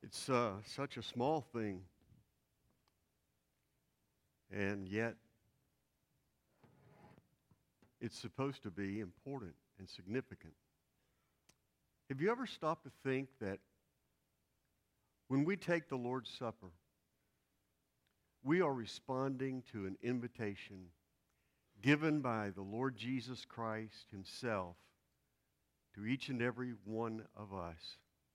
It's such a small thing, and yet it's supposed to be important and significant. Have you ever stopped to think that when we take the Lord's Supper, we are responding to an invitation given by the Lord Jesus Christ Himself to each and every one of us?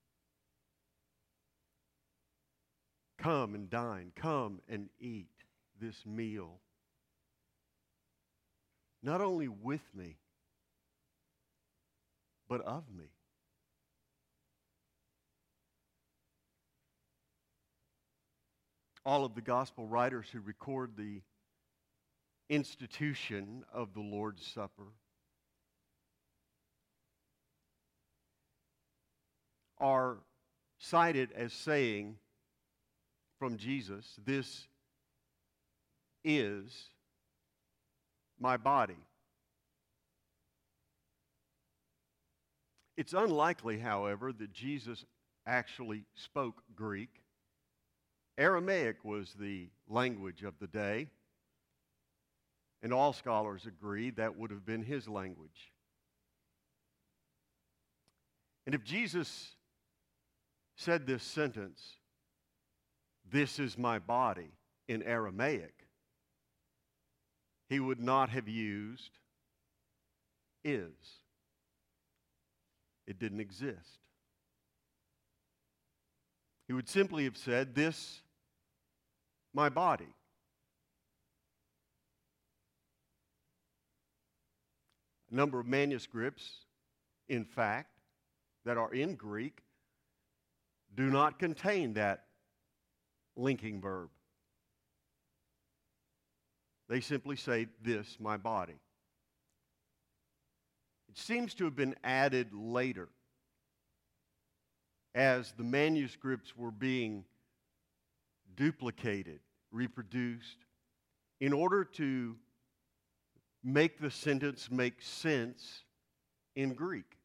Come and dine, come and eat this meal. Not only with me, but of me. All of the gospel writers who record the institution of the Lord's Supper are cited as saying from Jesus, "This is my body." It's unlikely, however, that Jesus actually spoke Greek. Aramaic was the language of the day, and all scholars agree that would have been his language. And if Jesus said this sentence, "This is my body," in Aramaic, he would not have used is. It didn't exist. He would simply have said, "This, my body." A number of manuscripts, in fact, that are in Greek do not contain that linking verb. They simply say, "This, my body." It seems to have been added later as the manuscripts were being duplicated, reproduced, in order to make the sentence make sense in Greek.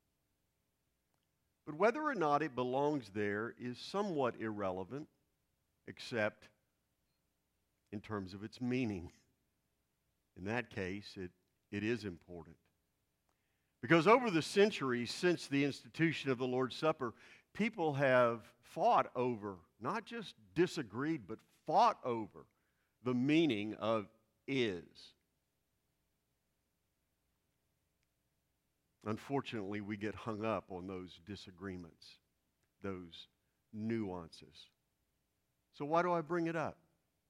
But whether or not it belongs there is somewhat irrelevant, except in terms of its meaning. In that case, it is important. Because over the centuries since the institution of the Lord's Supper, people have fought over, not just disagreed, but fought over the meaning of "is." Unfortunately, we get hung up on those disagreements, those nuances. So why do I bring it up?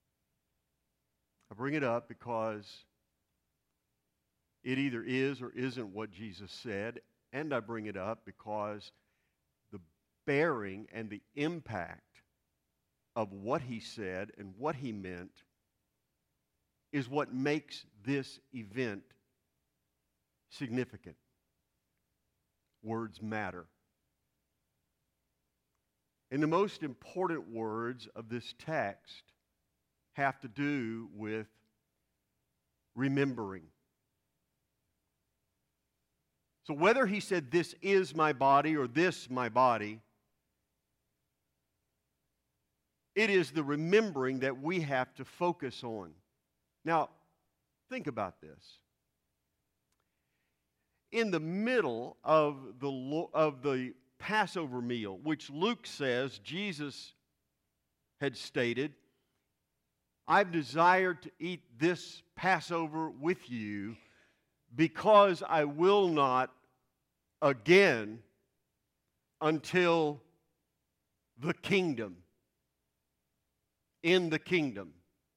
I bring it up because it either is or isn't what Jesus said, and I bring it up because the bearing and the impact of what He said and what He meant is what makes this event significant. Words matter. And the most important words of this text have to do with remembering. So whether He said, "This is my body," or "This my body," it is the remembering that we have to focus on. Now, think about this. In the middle of the Passover meal, which Luke says Jesus had stated, "I've desired to eat this Passover with you because I will not again until the kingdom." In the kingdom.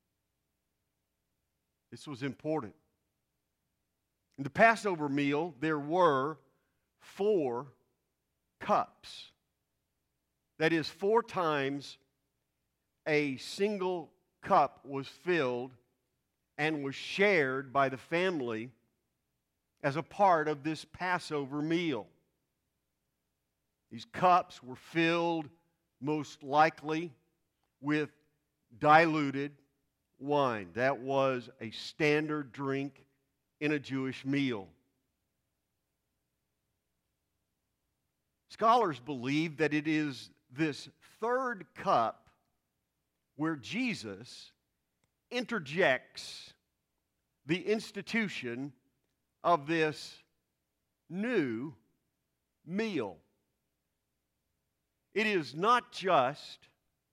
This was important. In the Passover meal, there were 4 cups. That is, 4 times a single cup was filled and was shared by the family as a part of this Passover meal. These cups were filled most likely with diluted wine. That was a standard drink in a Jewish meal. Scholars believe that it is this third cup where Jesus interjects the institution of this new meal. It is not just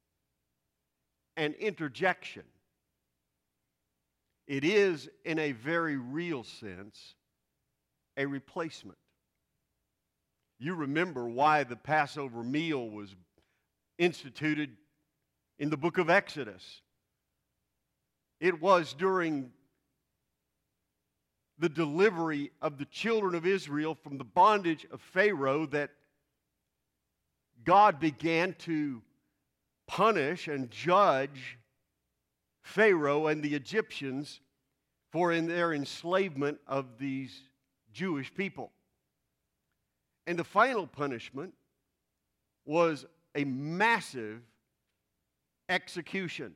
an interjection. It is, in a very real sense, a replacement. You remember why the Passover meal was instituted in the book of Exodus. It was during the delivery of the children of Israel from the bondage of Pharaoh that God began to punish and judge Pharaoh and the Egyptians for in their enslavement of these Jewish people. And the final punishment was a massive execution.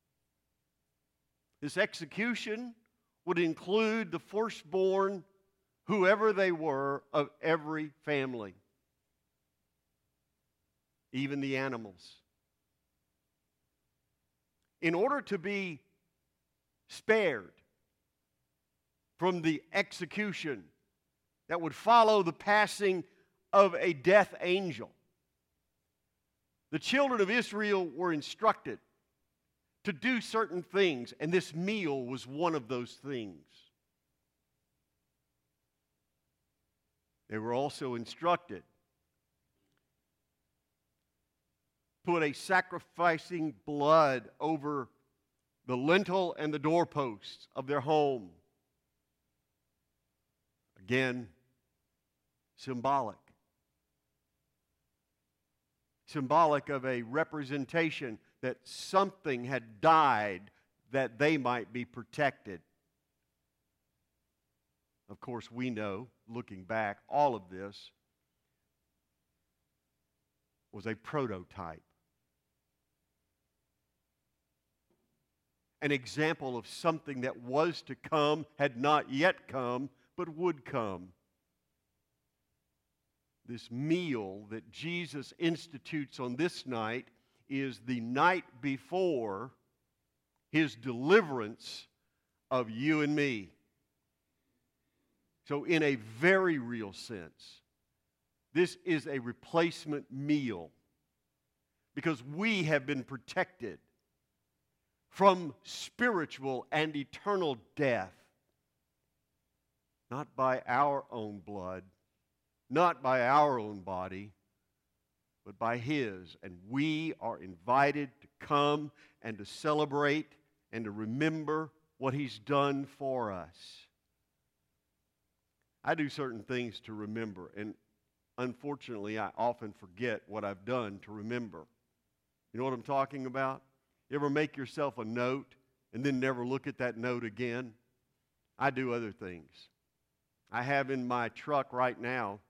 This execution would include the firstborn, whoever they were, of every family, even the animals. In order to be spared from the execution that would follow the passing of a death angel, the children of Israel were instructed to do certain things, and this meal was one of those things. They were also instructed to put a sacrificing blood over the lintel and the doorposts of their home. Again, symbolic. Symbolic of a representation that something had died that they might be protected. Of course, we know, looking back, all of this was a prototype. An example of something that was to come, had not yet come, but would come. This meal that Jesus institutes on this night is the night before His deliverance of you and me. So in a very real sense, this is a replacement meal because we have been protected from spiritual and eternal death, not by our own blood, not by our own body, but by His. And we are invited to come and to celebrate and to remember what He's done for us. I do certain things to remember, and unfortunately, I often forget what I've done to remember. You know what I'm talking about? You ever make yourself a note and then never look at that note again? I do other things. I have in my truck right now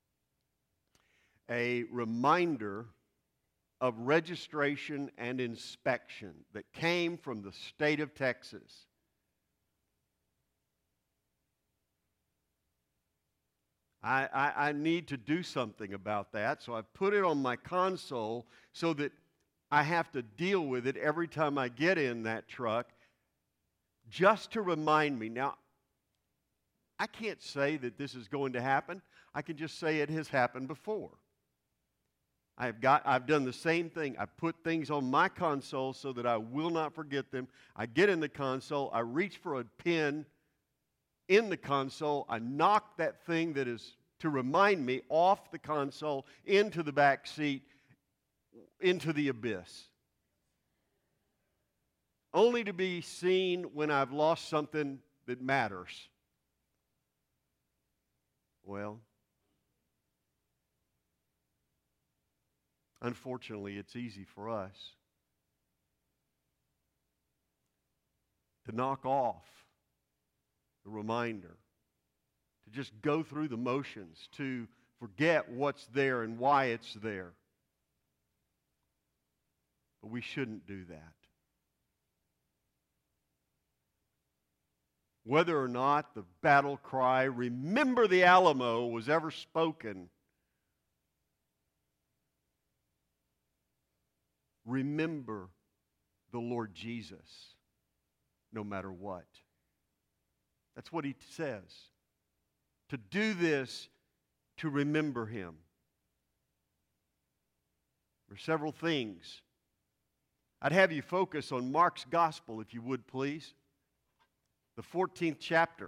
a reminder of registration and inspection that came from the state of Texas. I need to do something about that, so I've put it on my console so that I have to deal with it every time I get in that truck, just to remind me. Now, I can't say that this is going to happen. I can just say it has happened before. I've done the same thing. I put things on my console so that I will not forget them. I get in the console, I reach for a pen in the console, I knock that thing that is to remind me off the console into the back seat, into the abyss. Only to be seen when I've lost something that matters. Well, unfortunately, it's easy for us to knock off the reminder, to just go through the motions, to forget what's there and why it's there. But we shouldn't do that. Whether or not the battle cry, "Remember the Alamo," was ever spoken, remember the Lord Jesus no matter what. That's what he says. To do this, to remember him. There are several things. I'd have you focus on Mark's gospel, if you would, please. The 14th chapter.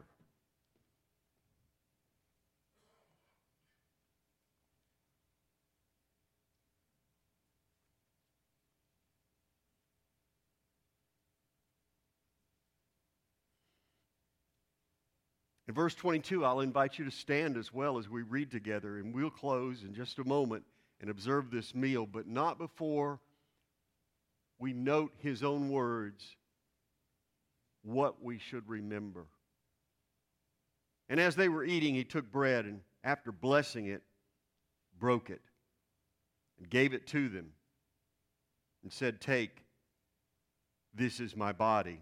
In verse 22, I'll invite you to stand as well as we read together, and we'll close in just a moment and observe this meal, but not before we note his own words, what we should remember. And as they were eating, he took bread, and after blessing it, broke it, and gave it to them, and said, "Take, this is my body."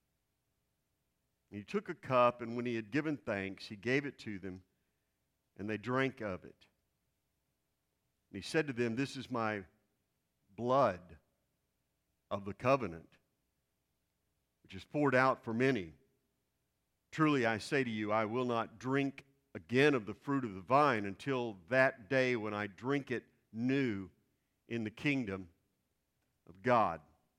He took a cup, and when he had given thanks, he gave it to them, and they drank of it. And he said to them, "This is my blood of the covenant, which is poured out for many. Truly I say to you, I will not drink again of the fruit of the vine until that day when I drink it new in the kingdom of God."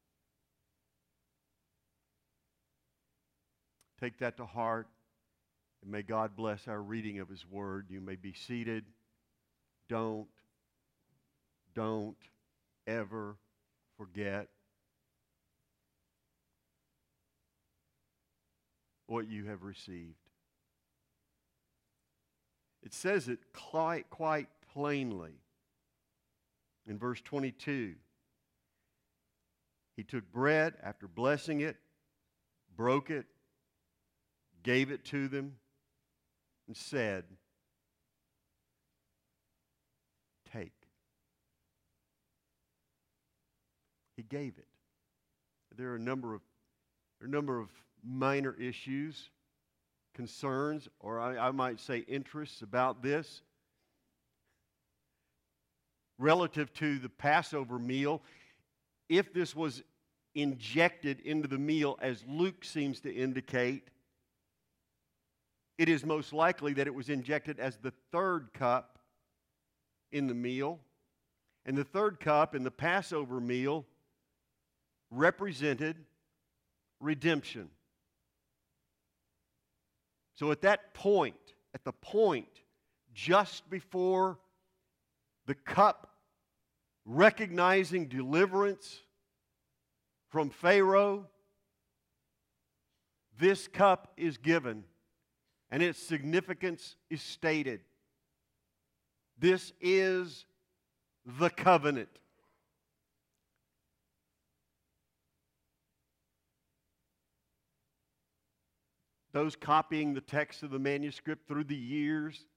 Take that to heart, and may God bless our reading of his word. You may be seated. Don't ever forget what you have received. It says it quite plainly in verse 22. He took bread after blessing it, broke it, gave it to them, and said, "Take." He gave it. There are a number of minor issues, concerns, or I might say interests about this. Relative to the Passover meal, if this was injected into the meal, as Luke seems to indicate, it is most likely that it was injected as the third cup in the meal. And the third cup in the Passover meal represented redemption. So at that point, just before the cup recognizing deliverance from Pharaoh, this cup is given. And its significance is stated. This is the covenant. Those copying the text of the manuscript through the years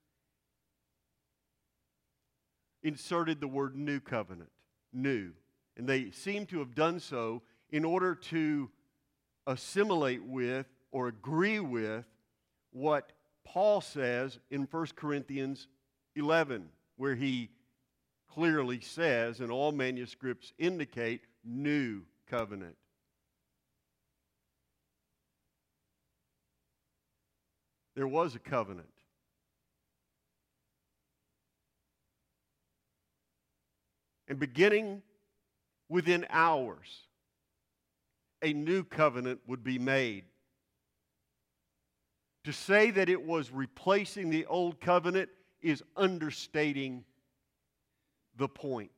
inserted the word new covenant, new. And they seem to have done so in order to assimilate with or agree with what Paul says in 1 Corinthians 11, where he clearly says, and all manuscripts indicate, new covenant. There was a covenant. And beginning within hours, a new covenant would be made. To say that it was replacing the old covenant is understating the point.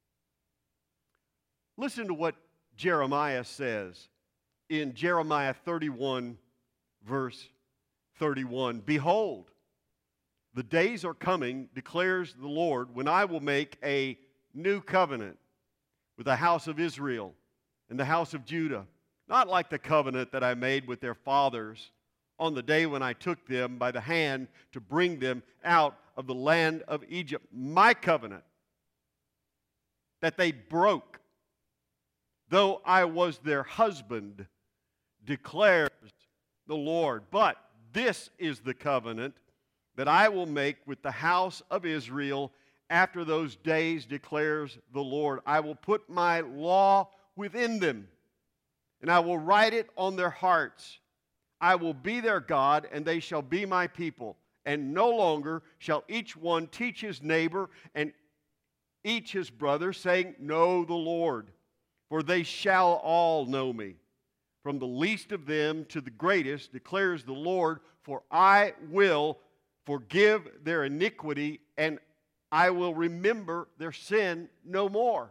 Listen to what Jeremiah says in Jeremiah 31, verse 31. "Behold, the days are coming, declares the Lord, when I will make a new covenant with the house of Israel and the house of Judah, not like the covenant that I made with their fathers on the day when I took them by the hand to bring them out of the land of Egypt. My covenant that they broke, though I was their husband, declares the Lord. But this is the covenant that I will make with the house of Israel after those days, declares the Lord. I will put my law within them, and I will write it on their hearts. I will be their God, and they shall be my people. And no longer shall each one teach his neighbor and each his brother, saying, Know the Lord, for they shall all know me. From the least of them to the greatest, declares the Lord, for I will forgive their iniquity, and I will remember their sin no more.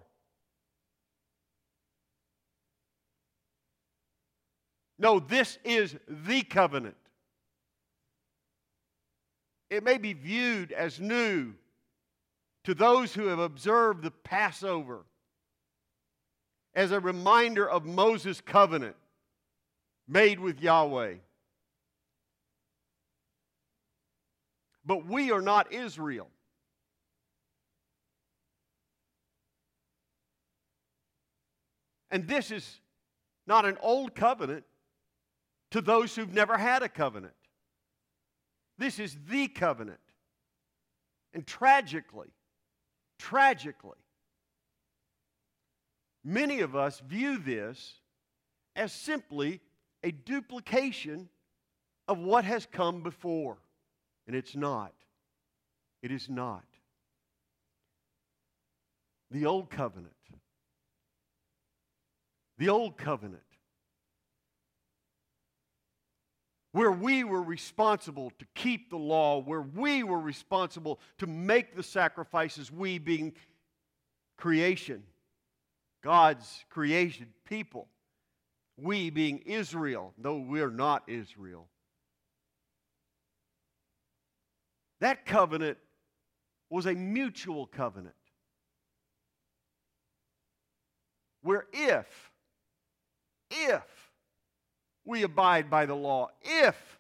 No, this is the covenant. It may be viewed as new to those who have observed the Passover as a reminder of Moses' covenant made with Yahweh. But we are not Israel. And this is not an old covenant to those who've never had a covenant. This is the covenant. And tragically, many of us view this as simply a duplication of what has come before. And it's not. It is not. The old covenant. The old covenant, where we were responsible to keep the law, where we were responsible to make the sacrifices, we being creation, God's creation people, we being Israel, though we are not Israel. That covenant was a mutual covenant, where if we abide by the law, if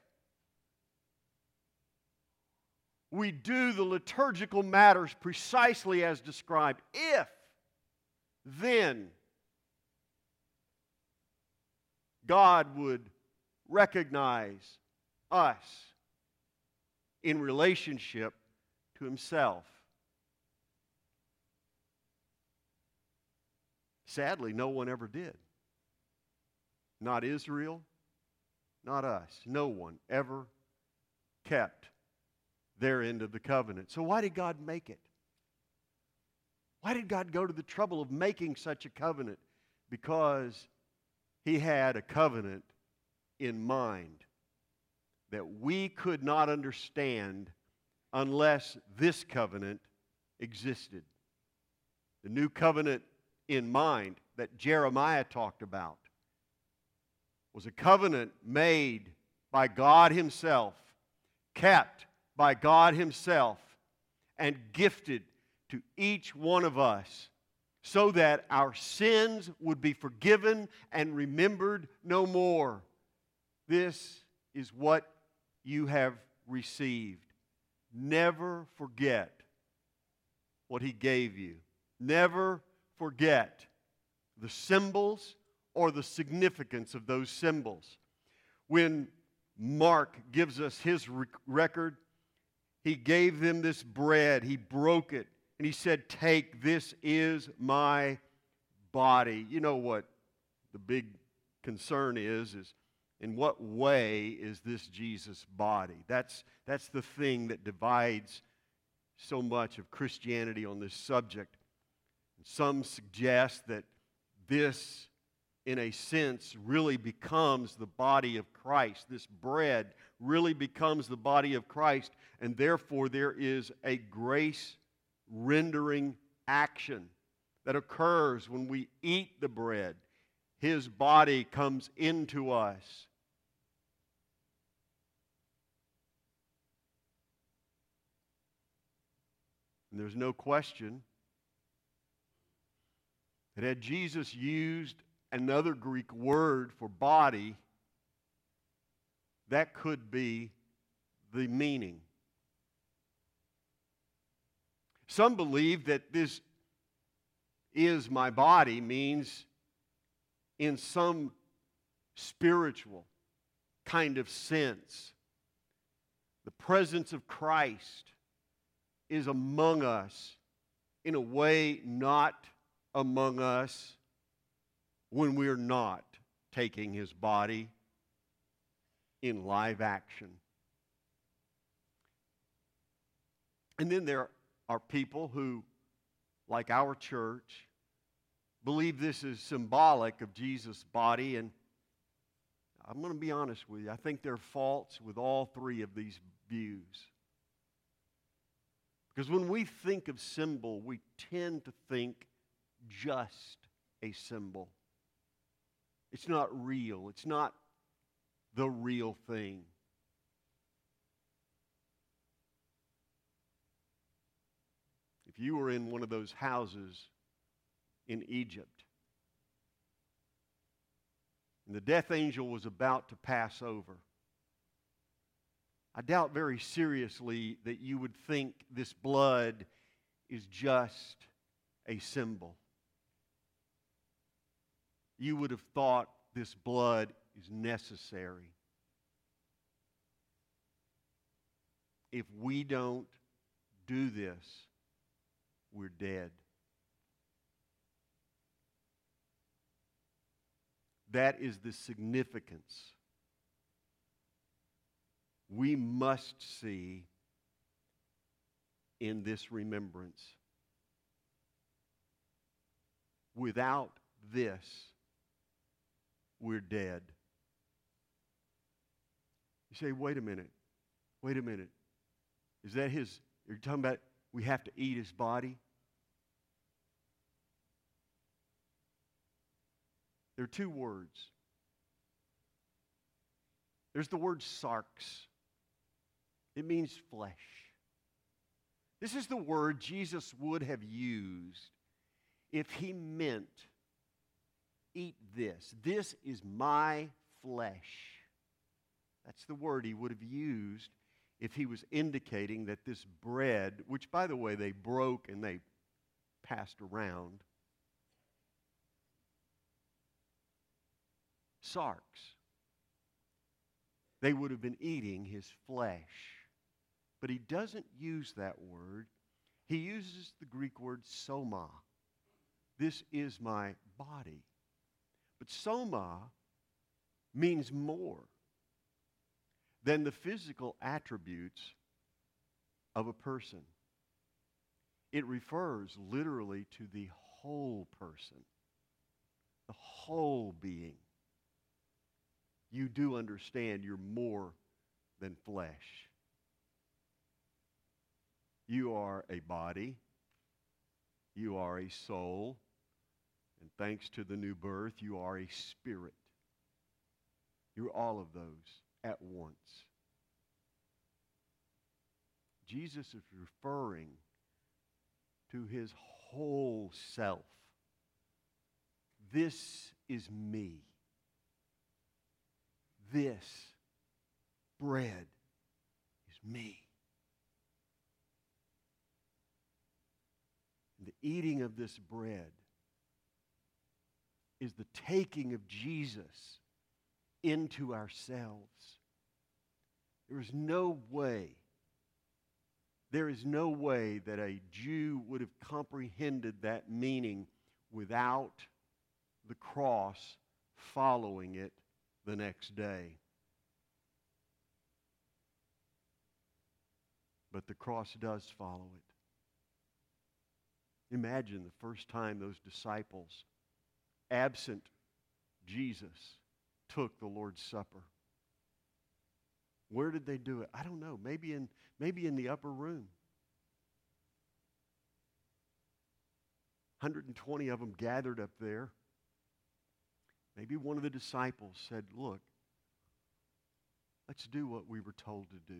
we do the liturgical matters precisely as described, then God would recognize us in relationship to Himself. Sadly, no one ever did. Not Israel, not us. No one ever kept their end of the covenant. So why did God make it? Why did God go to the trouble of making such a covenant? Because He had a covenant in mind that we could not understand unless this covenant existed. The new covenant in mind that Jeremiah talked about was a covenant made by God Himself, kept by God Himself, and gifted to each one of us so that our sins would be forgiven and remembered no more. This is what you have received. Never forget what He gave you. Never forget the symbols or the significance of those symbols. When Mark gives us his record, he gave them this bread, he broke it, and he said, "Take, this is my body." You know what the big concern is in what way is this Jesus' body? That's the thing that divides so much of Christianity on this subject. Some suggest that this, in a sense, really becomes the body of Christ. This bread really becomes the body of Christ, and therefore there is a grace-rendering action that occurs when we eat the bread. His body comes into us. And there's no question that had Jesus used another Greek word for body, that could be the meaning. Some believe that this is my body means in some spiritual kind of sense, the presence of Christ is among us in a way not among us when we're not taking his body in live action. And then there are people who, like our church, believe this is symbolic of Jesus' body. And I'm going to be honest with you, I think there are faults with all three of these views. Because when we think of symbol, we tend to think just a symbol. It's not real. It's not the real thing. If you were in one of those houses in Egypt, and the death angel was about to pass over, I doubt very seriously that you would think this blood is just a symbol. You would have thought this blood is necessary. If we don't do this, we're dead. That is the significance we must see in this remembrance. Without this, we're dead. You say, wait a minute. Is that his, you're talking about we have to eat his body? There are two words. There's the word sarx. It means flesh. This is the word Jesus would have used if he meant, eat this. This is my flesh. That's the word he would have used if he was indicating that this bread, which by the way they broke and they passed around, sarx. They would have been eating his flesh. But he doesn't use that word. He uses the Greek word soma. This is my body. But soma means more than the physical attributes of a person. It refers literally to the whole person, the whole being. You do understand you're more than flesh. You are a body. You are a soul. And thanks to the new birth, you are a spirit. You're all of those at once. Jesus is referring to his whole self. This is me. This bread is me. And the eating of this bread is the taking of Jesus into ourselves. There is no way that a Jew would have comprehended that meaning without the cross following it the next day. But the cross does follow it. Imagine the first time those disciples, absent Jesus, took the Lord's Supper. Where did they do it? I don't know. Maybe in the upper room. 120 of them gathered up there. Maybe one of the disciples said, look, let's do what we were told to do.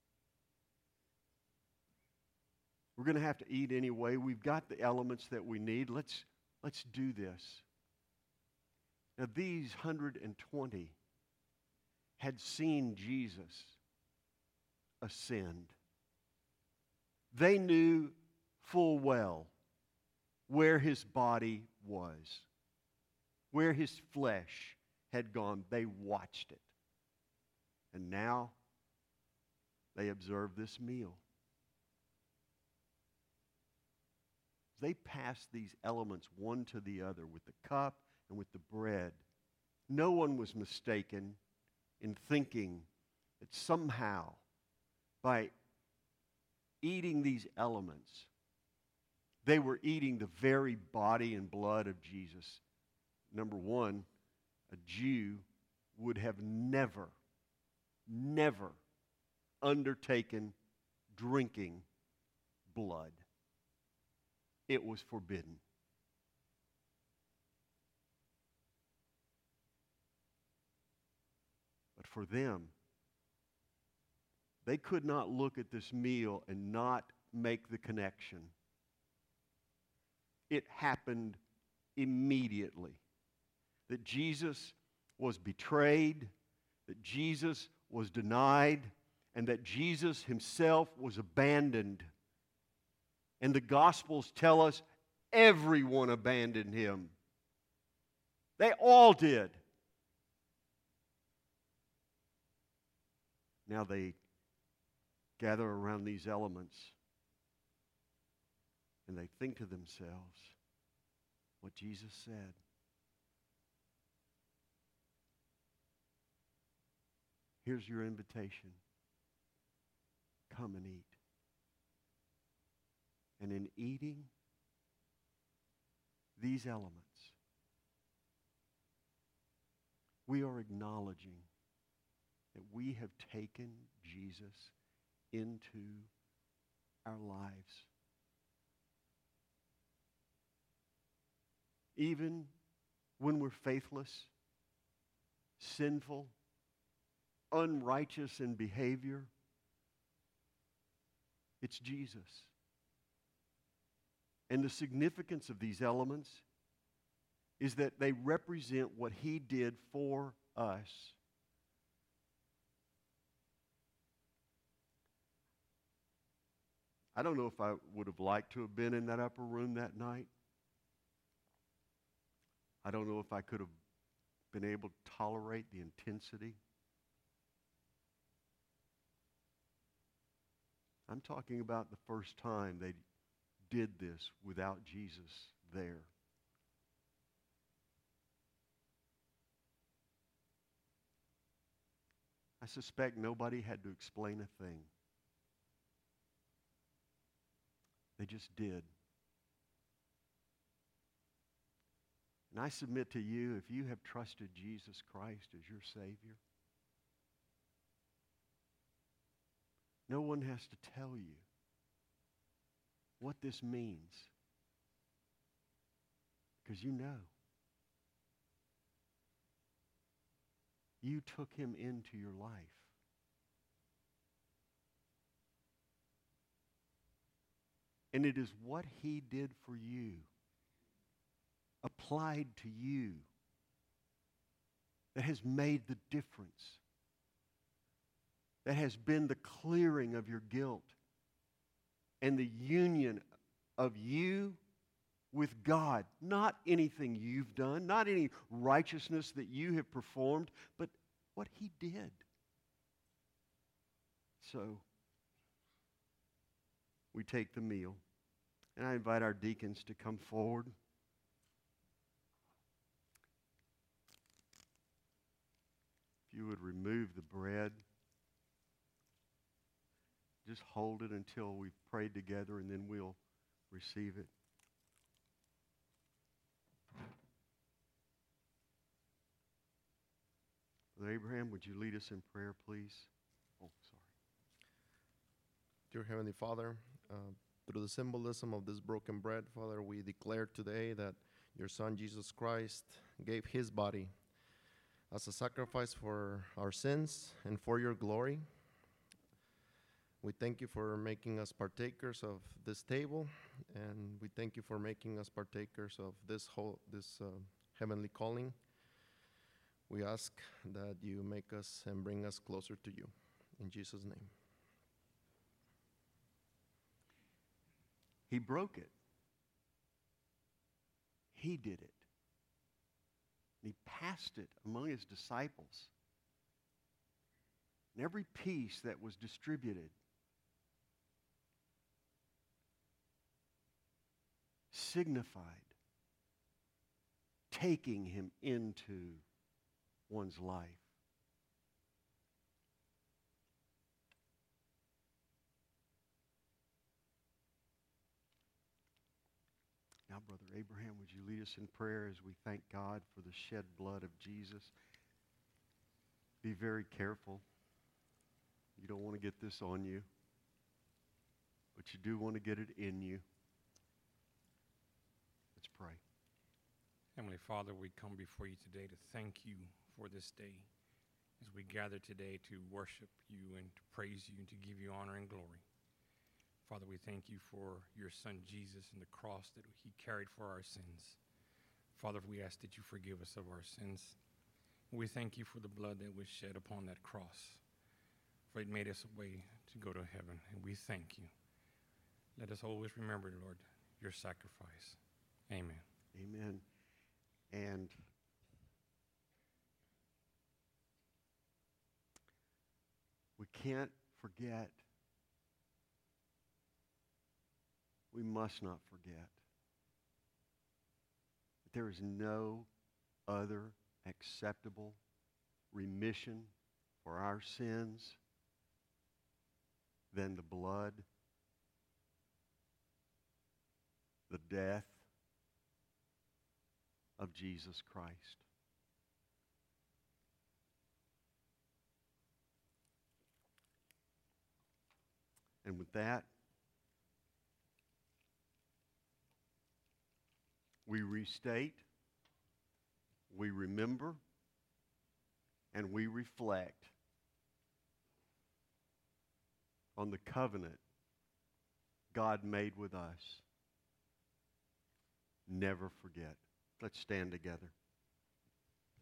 We're going to have to eat anyway. We've got the elements that we need. Let's do this. Now, these 120 had seen Jesus ascend. They knew full well where his body was, where his flesh had gone. They watched it. And now they observe this meal. they passed these elements one to the other with the cup and with the bread. No one was mistaken in thinking that somehow by eating these elements, they were eating the very body and blood of Jesus. Number one, a Jew would have never undertaken drinking blood. It was forbidden. But for them, they could not look at this meal and not make the connection. It happened immediately that Jesus was betrayed, that Jesus was denied, and that Jesus himself was abandoned. And the Gospels tell us everyone abandoned him. They all did. Now they gather around these elements and they think to themselves what Jesus said. Here's your invitation. Come and eat. And in eating these elements, we are acknowledging that we have taken Jesus into our lives. Even when we're faithless, sinful, unrighteous in behavior, it's Jesus. And the significance of these elements is that they represent what he did for us. I don't know if I would have liked to have been in that upper room that night. I don't know if I could have been able to tolerate the intensity. I'm talking about the first time they did this without Jesus there. I suspect nobody had to explain a thing. They just did. And I submit to you, if you have trusted Jesus Christ as your Savior, no one has to tell you what this means, because you know. You took him into your life. And it is what he did for you, applied to you, that has made the difference, that has been the clearing of your guilt and the union of you with God. Not anything you've done, not any righteousness that you have performed, but what he did. So, we take the meal, and I invite our deacons to come forward. If you would remove the bread, just hold it until we've prayed together, and then we'll receive it. Brother Abraham, would you lead us in prayer, please? Oh, sorry. Dear Heavenly Father, through the symbolism of this broken bread, Father, we declare today that your Son, Jesus Christ, gave his body as a sacrifice for our sins and for your glory. We thank you for making us partakers of this table, and we thank you for making us partakers of this heavenly calling. We ask that you make us and bring us closer to you. In Jesus' name. He broke it. He did it. And he passed it among his disciples. And every piece that was distributed signified taking him into one's life. Now, Brother Abraham, would you lead us in prayer as we thank God for the shed blood of Jesus? Be very careful. You don't want to get this on you, but you do want to get it in you. Let's pray. Heavenly Father, we come before you today to thank you for this day as we gather today to worship you and to praise you and to give you honor and glory. Father, we thank you for your Son Jesus and the cross that he carried for our sins. Father, we ask that you forgive us of our sins. We thank you for the blood that was shed upon that cross, for it made us a way to go to heaven, and we thank you. Let us always remember, Lord, your sacrifice. Amen. Amen. And we can't forget, we must not forget, that there is no other acceptable remission for our sins than the blood, the death of Jesus Christ. And with that, we restate, we remember, and we reflect on the covenant God made with us. Never forget. Let's stand together.